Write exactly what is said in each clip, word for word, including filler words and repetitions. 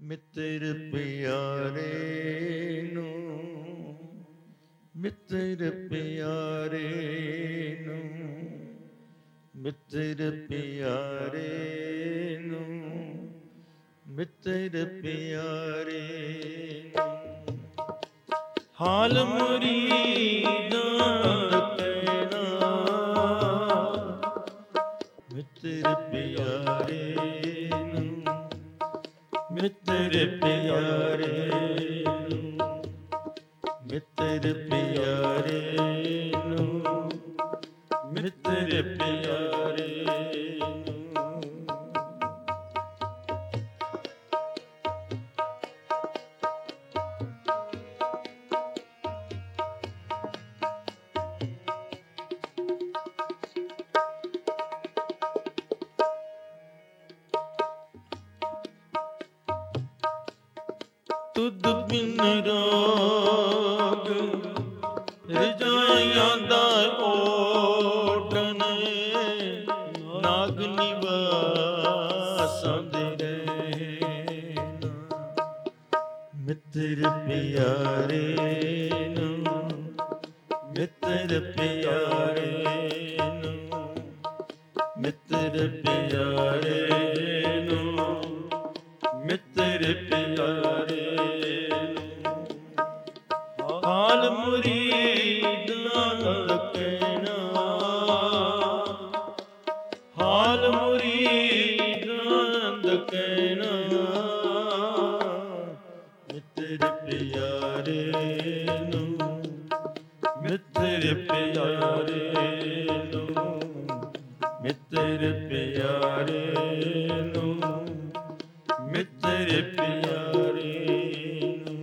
ਮਿੱਤਰ ਪਿਆਰੇ ਨੂੰ, ਮਿੱਤਰ ਪਿਆਰੇ ਨੂੰ, ਮਿੱਤਰ ਪਿਆਰੇ ਨੂੰ, ਮਿੱਤਰ ਪਿਆਰੇ ਨੂੰ, ਹਾਲ ਮੁਰੀਦਾਂ ਦਾ ਕਹਿਣਾ, ਮਿੱਤਰ ਪਿਆਰੇ ਨੂੰ, ਮਿੱਤਰ ਪਿਆਰੇ ਨੂੰ, ਮਿੱਤਰ ਪਿਆਰੇ ਨੂੰ, ਮਿੱਤਰ ਪਿਆਰੇ ਨੂੰ। ਤੁਧ ਬਿਨ ਰਾਗ ਰਜਾਈਆਂ ਦਾ ਓਟਨ, ਨਾਗ ਨਿਵਾਸਾਂ ਦੇ ਰਹਿਣਾ, ਮਿੱਤਰ ਪਿਆਰੇ ਨੂੰ, ਮਿੱਤਰ ਪਿਆਰੇ ਨੂੰ, ਮਿੱਤਰ ਪਿਆਰੇ ਨੂੰ, ਮਿੱਤਰ ਪਿਆਰੇ ਨੂੰ, ਹਾਲ ਮੁਰੀਦਾਂ ਦਾ ਕਹਿਣਾ, ਹਾਲ ਮੁਰੀਦਾਂ ਦਾ ਕਹਿਣਾ, ਮਿੱਤਰ ਪਿਆਰੇ ਨੂੰ, ਮਿੱਤਰ ਪਿਆਰੇ ਨੂੰ, ਮਿੱਤਰ ਪਿਆਰੇ ਨੂੰ, ਮਿੱਤਰ ਪਿਆਰੇ ਨੂੰ।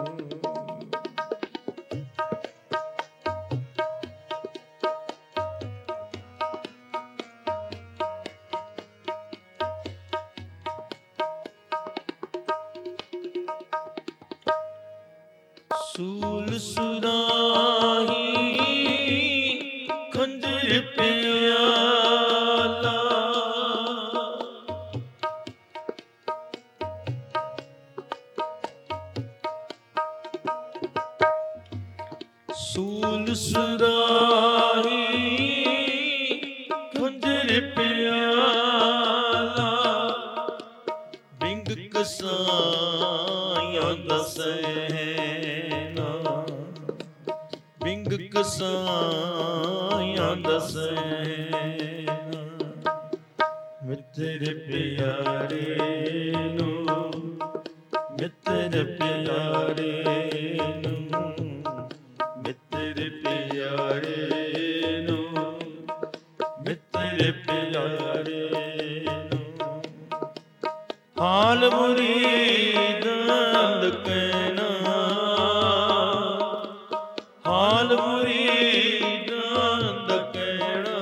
ਸੂਲ ਸੁਰਾਹੀ ਖੰਜਰ ਪਿਆਲਾ, ਸੂਲ ਸੁਰਾਹੀ ਖੰਜਰ ਪਿਆਲਾ, ਬਿੰਗ ਕਸਾਈਆਂ ਦਾ ਸਹਿਣਾ, ਬਿੰਗ ਕਸਾਈਆਂ ਦਾ ਸਹਿਣਾ, ਮਿੱਤਰ ਪਿਆਰੇ ਨੂੰ, ਮਿੱਤਰ ਪਿਆਰੇ ਨੂੰ, ਮਿੱਤਰ ਪਿਆਰੇ ਨੂੰ, ਮਿੱਤਰ ਪਿਆਰੇ ਨੂੰ, ਹਾਲ ਮੁਰੀਦਾਂ ਦਾ ਕਹਿਣਾ, ਹਾਲ ਮੁਰੀਦਾਂ ਦਾ ਕਹਿਣਾ,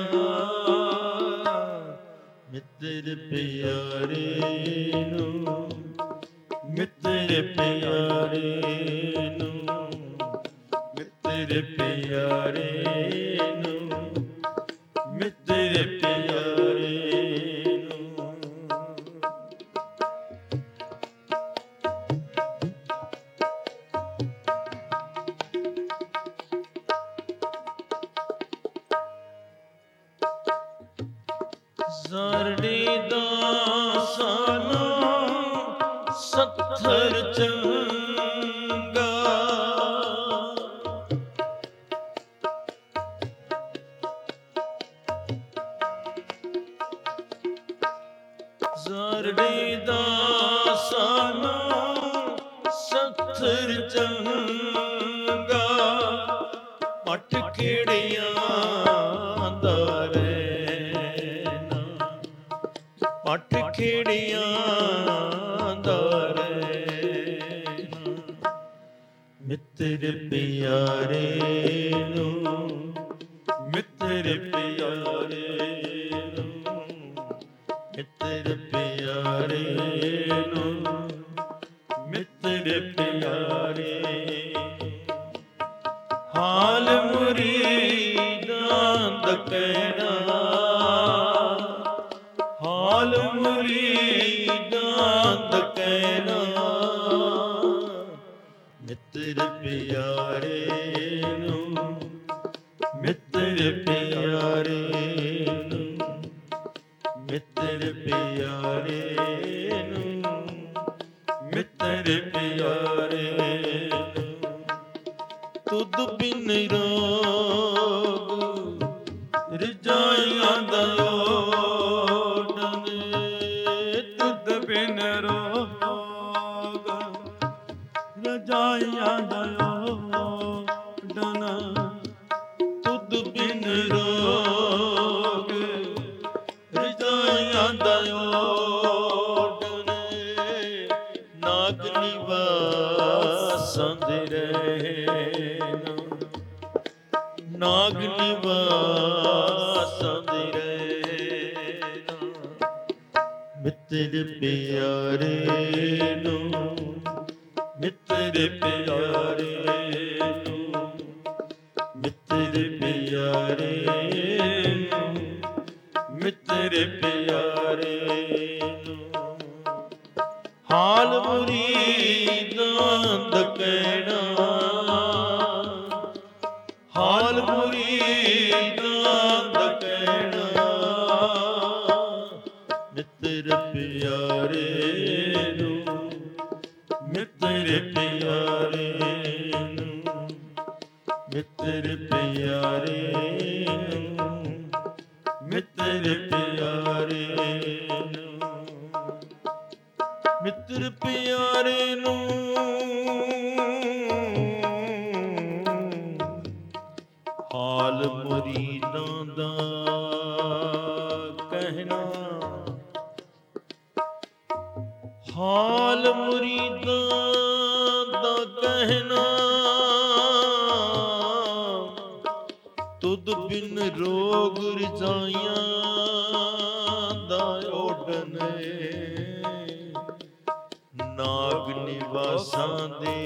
ਮਿੱਤਰ ਪਿਆਰੇ ਨੂੰ, ਮਿੱਤਰ ਪਿਆਰੇ ਨੂੰ, ਮਿੱਤਰ ਪਿਆਰੇ ਨੂੰ, ਮਿੱਤਰ ਪਿਆਰੇ ਨੂੰ। ਜ਼ਰੜੀ ਦਾ ਸਾਨੂੰ ਸੱਥਰ ਚੰਗਾ, ਜ਼ਰੜੀ ਦਾ ਸਾਨੂੰ ਸੱਥਰ ਚੰਗਾ, ਪੱਟ ਖੇੜਿਆਂ ਦਾ ਰਹਿਣਾ, ਪੱਟ ਖੇੜਿਆਂ ਦਾ ਰਹਿਣਾ, ਮਿੱਤਰ ਪਿਆਰੇ ਨੂੰ, ਮਿੱਤਰ ਪਿਆਰੇ ਨੂੰ, ਮਿੱਤਰ ਪਿਆਰੇ ਨੂੰ, ਮਿੱਤਰ ਪਿਆਰੇ, ਹਾਲ ਮੁਰੀਦਾਂ ਦਾ ਕਹਿਣਾ, ਹਾਲ ਮੁਰੀਦਾਂ ਦਾ ਕਹਿਣਾ, ਮਿੱਤਰ ਪਿਆਰੇ ਨੂੰ, ਮਿੱਤਰ ਪਿਆਰੇ ਨੂੰ, ਮਿੱਤਰ ਪਿਆਰੇ ਨੂੰ, ਮਿੱਤਰ ਪਿਆਰੇ ਨੂੰ। ਤੁਧ ਬਿਨ ਰੋਗ ਰਜਾਈਆਂ ਦਾ ਓਡਨ, ਤੁਧ ਬਿਨ ਰੋਗ ਰਜਾਈਆਂ ਦਾ ਓਡਨ, ਤੁਧ ਬਿਨ ਰੋਗ ਰਜਾਈਆਂ ਦਾ ਓਡਨ। ਨਾਗ ਨਿਵਾਸਾਂ ਦੇ ਰਹਿਣਾ, ਨਾਗ ਨਿਵਾਸਾਂ ਦੇ ਰਹਿਣਾ। ਮਿੱਤਰ ਪਿਆਰੇ ਨੂੰ, ਮਿੱਤਰ ਪਿਆਰੇ ਨੂੰ, ਮਿੱਤਰ ਪਿਆਰੇ ਨੂੰ, ਮਿੱਤਰ ਪਿਆਰੇ ਨੂੰ। ਹਾਲ ਮੁਰੀਦਾਂ ਦਾ ਕਹਿਣਾ, ਹਾਲ ਮੁਰੀਦਾਂ ਦਾ ਕਹਿਣਾ। ਮਿੱਤਰ ਪਿਆਰੇ ਨੂੰ, ਮਿੱਤਰ ਪਿਆਰੇ ਨੂੰ, ਮਿੱਤਰ ਪਿਆਰੇ ਨੂੰ, ਮਿੱਤਰ ਪਿਆਰੇ ਨੂੰ। ਮਿੱਤਰ ਪਿਆਰੇ ਨੂੰ ਹਾਲ ਮੁਰੀਦਾਂ ਦਾ ਕਹਿਣਾ, ਹਾਲ ਮੁਰੀਦਾਂ ਦਾ ਕਹਿਣਾ। ਤੁਧ ਬਿਨ ਰੋਗ ਰਜਾਈਆਂ ਦਾ ਓਡਨ, ਨਾਗ ਨਿਵਾਸਾਂ ਦੇ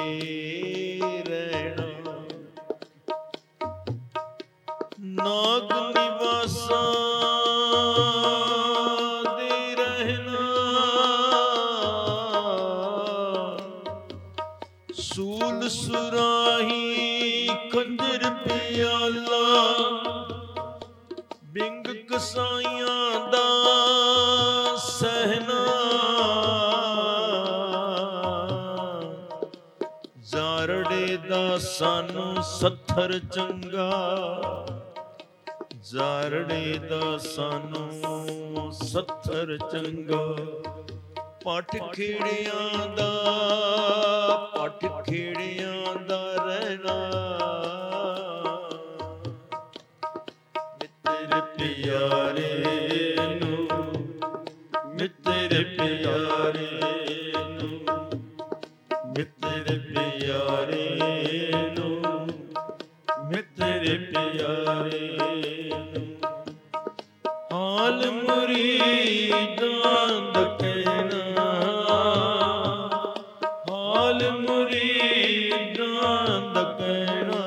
ਰਹਿਣਾ, ਨਾਗ ਨਿਵਾਸਾਂ ਦੇ ਰਹਿਣਾ। ਸੂਲ ਸੁਰਾਹੀ ਖੰਜਰ ਪਿਆਲਾ, ਬਿੰਗ ਕਸਾਈਆਂ ਦਾ ਸਹਿਣਾ। ਜਾਰੜੇ ਦਾ ਸਾਨੂੰ ਸੱਥਰ ਚੰਗਾ, ਜਾਰੜੇ ਦਾ ਸਾਨੂੰ ਸੱਥਰ ਚੰਗਾ। ਪੱਠ ਖੇੜਿਆਂ ਦਾ, ਪੱਠ ਖੇੜਿਆਂ ਦਾ ਰਹਿਣਾ। ਮਿੱਤਰ ਪਿਆਰੇ ਨੂੰ, ਮਿੱਤਰ ਪਿਆਰੇ ਨੂੰ, ਮਿੱਤਰ ਪਿਆਰੇ ਨੂੰ, ਮਿੱਤਰ ਪਿਆਰੇ ਨੂੰ। ਹਾਲ ਮੁਰੀਦਾਂ ਦਾ ਕਹਿਣਾ, ਹਾਲ ਮੁਰੀਦਾਂ ਦਾ ਕਹਿਣਾ।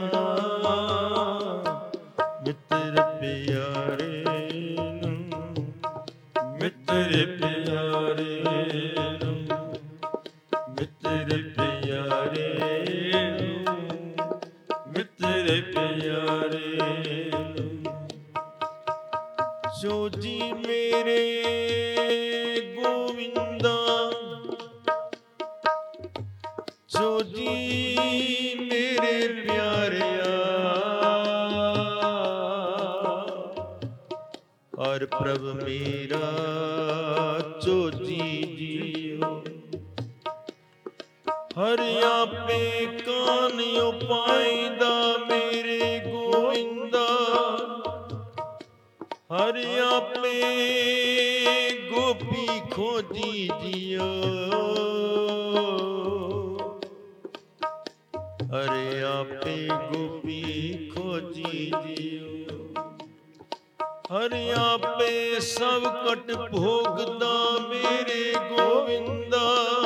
ਮਿੱਤਰ ਪਿਆਰੇ ਨੂੰ, ਮਿੱਤਰ ਪਿਆਰੇ ਨੂੰ, ਮਿੱਤਰ ਪਿਆਰੇ ਨੂੰ, ਮਿੱਤਰ ਪਿਆਰੇ ਨੂੰ। ਜੋ ਜੀ ਮੇਰੇ ਗੋਵਿੰਦਾ, ਜੋ ਜੀ ਮੇਰੇ ਪਿਆਰਿਆ। ਹਰ ਪ੍ਰਭ ਮੇਰਾ ਚੋਜੀ ਜੀਓ, ਹਰ ਆਪੇ ਕਾਨਿਓ ਪਾਇਦਾ ਮੇਰੇ ਗੋਵਿੰਦਾ। ਹਰ ਆਪੇ ਗੋਪੀ ਖੋਜੀ ਜੀਓ, ਹਰ ਆਪੇ ਗੋਪੀ ਖੋਜੀ ਜੀਓ। ਹਰ ਆਪੇ ਸਭ ਕਟ ਭੋਗਦਾ ਮੇਰੇ ਗੋਵਿੰਦਾ।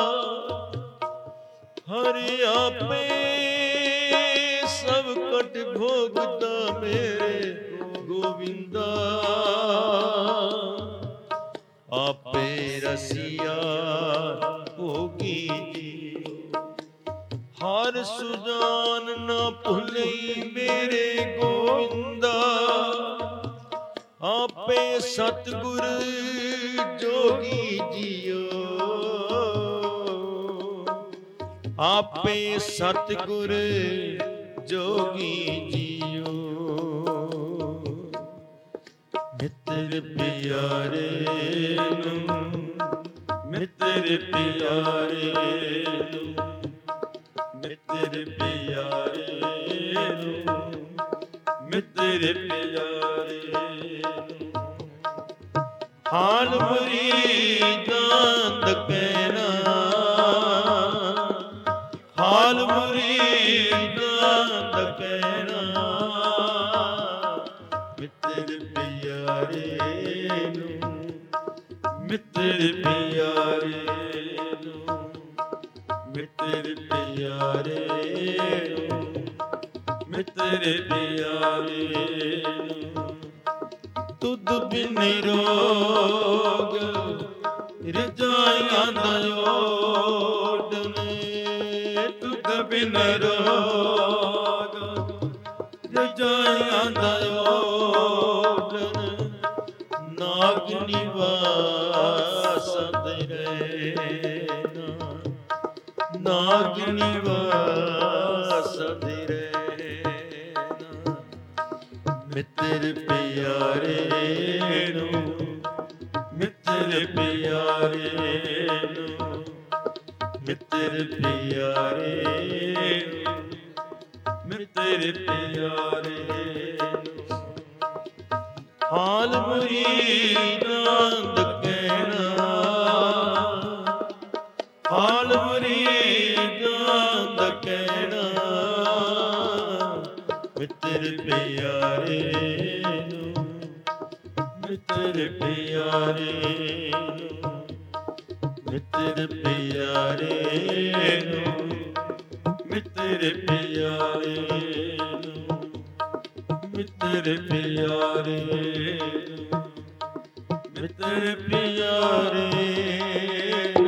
ਹਰ ਆਪੇ ਸਭ ਕਟ ਭੋਗਦਾ ਮੇਰੇ ਗੋਵਿੰਦਾ। ਆਪੇ ਰਸੀਆ ਭੋਗੀ ਜੀਓ, ਹਰ ਸੁਜਾਨ ਨਾ ਭੁੱਲਈ ਮੇਰੇ ਗੋਵਿੰਦਾ, ਆਪੇ ਸਤਿਗੁਰ ਜੋਗੀ ਜੀਓ, ਆਪੇ ਸਤਿਗੁਰ ਜੋਗੀ ਜੀਓ। ਮਿੱਤਰ ਪਿਆਰੇ ਨੂੰ, ਮਿੱਤਰ ਪਿਆਰੇ ਨੂੰ, ਮਿੱਤਰ ਪਿਆਰੇ ਨੂੰ, ਮਿੱਤਰ ਪਿਆਰੇ ਨੂੰ। ਹਾਲ ਮੁਰੀਦਾਂ ਦਾ ਕਹਿਣਾ, ਹਾਲ ਮੁਰੀਦਾਂ ਦਾ ਕਹਿਣਾ, ਮਿੱਤਰ ਪਿਆਰੇ ਨੂੰ, ਮਿੱਤਰ ਪਿਆਰੇ ਨੂੰ, ਮਿੱਤਰ ਪਿਆਰੇ ਨੂੰ, ਮਿੱਤਰ ਪਿਆਰੇ ਨੂੰ। ਤੁਧ ਬਿਨ ਰੋਗ ਰਜਾਈਆਂ ਦਾ ਓਟ ਨੇ, ਤੁਧ ਬਿਨ ਰੋਗ ਰਜਾਈਆਂ ਦਾ ਓਟ ਨੇ। ਨਾਗ ਨਿਵਾਸ ਦੇ ਰਹਿਣਾ, ਨਾਗ ਨਿਵਾਸ ਦੇ ਰਹਿਣਾ। ਮਿੱਤਰ ਪਿਆਰੇ ਨੂੰ, ਮਿੱਤਰ ਪਿਆਰੇ ਨੂੰ, ਮਿੱਤਰ ਪਿਆਰੇ ਨੂੰ, ਮਿੱਤਰ ਪਿਆਰੇ ਨੂੰ। ਹਾਲ ਮੁਰੀਦਾਂ ਦਾ ਕਹਿਣਾ, ਹਾਲ ਮੁਰੀਦਾਂ ਦਾ ਕਹਿਣਾ, ਮਿੱਤਰ ਪਿਆਰੇ ਨੂੰ, ਮਿੱਤਰ ਪਿਆਰੇ ਨੂੰ, ਮਿੱਤਰ ਪਿਆਰੇ ਨੂੰ, ਮਿੱਤਰ ਪਿਆਰੇ ਨੂੰ, ਮਿੱਤਰ ਪਿਆਰੇ ਨੂੰ, ਮਿੱਤਰ ਪਿਆਰੇ